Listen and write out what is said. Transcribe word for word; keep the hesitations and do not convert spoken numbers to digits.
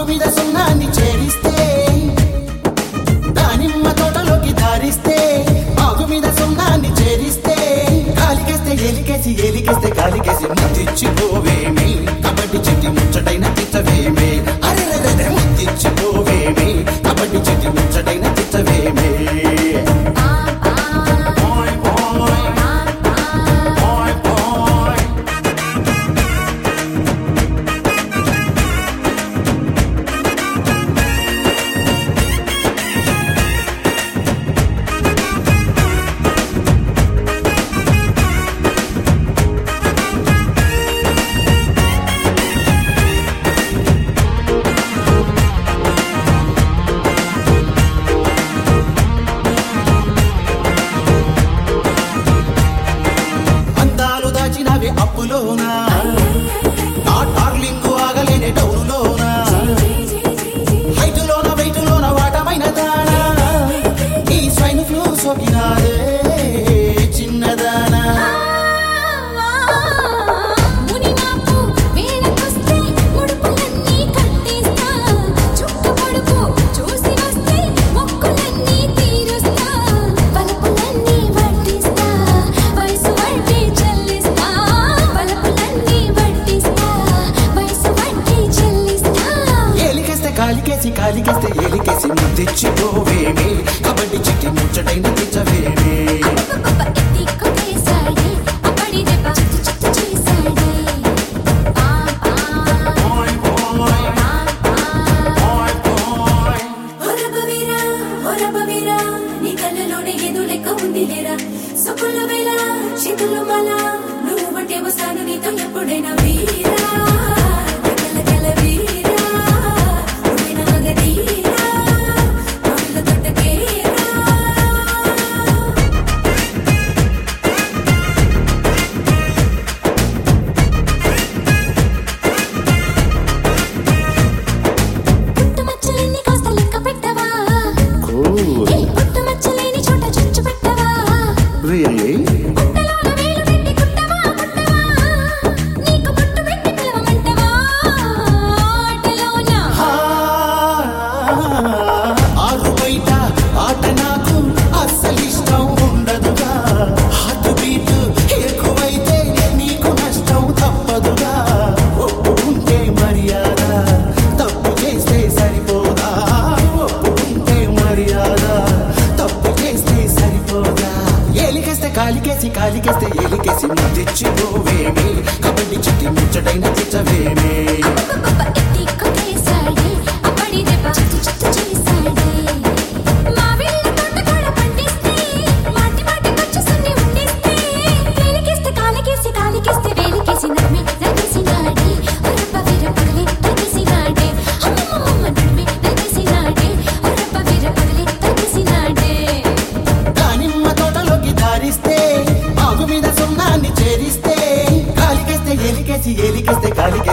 ఆకు మీద సున్నాన్ని చేరిస్తే దానిమ్మ తోటలోకి దారిస్తే ఆకు మీద సున్నాన్ని చేరిస్తే కాలికేస్తే ఎలికేసి ఎలికేస్తే కాలికేసి ముద్దిచ్చిపోవేమి కబడ్డీ చిట్టి ముచ్చటైన చిత్తవేమే అరెరెరె ముద్దిచ్చిపోవేమి కబడ్డీ చిట్టి ముచ్చటైన చిత్తవేమే అప్పులోనా నా డార్లింగ్ ఆగలేని డౌనులోనా హైటులోన వెయిటులోన వాటమైన దానా ఈ స్వైన్ ఫ్లూ సోకినాదే చిన్నదానా కాలికేసి కాలికేస్తే ఎలికేసి ముద్దిచ్చిపోవేమి కబడ్డీ చిట్టి ముచ్చటైన చిచ్చవేమి ఎప్పుడైనా వీరా Really? ఆరు బయట ఆట నాకు అస్సలు ఇష్టం ఉండదుగా హార్ట్ బీట్ ఎక్కువైతే నీకు నష్టం తప్పదుగా ఒప్పుకుంటే మర్యాద తప్పు చేస్తే సరిపోదా ఒప్పుకుంటే మర్యాద తప్పు చేస్తే సరిపోదా ఎలికేస్తే కాలికేసి కాలికేస్తే ఎలికేసి ముద్దిచ్చిపోవేమి కబడ్డీ చిట్టి ముచ్చటైన చిచ్చవేమి దానిమ్మ తోటలోకి దారిస్తే ఆకు మీద సున్నాన్ని చేరిస్తే కాలికేస్తే ఎలికేసి ఎలికేస్తే కాలికేసి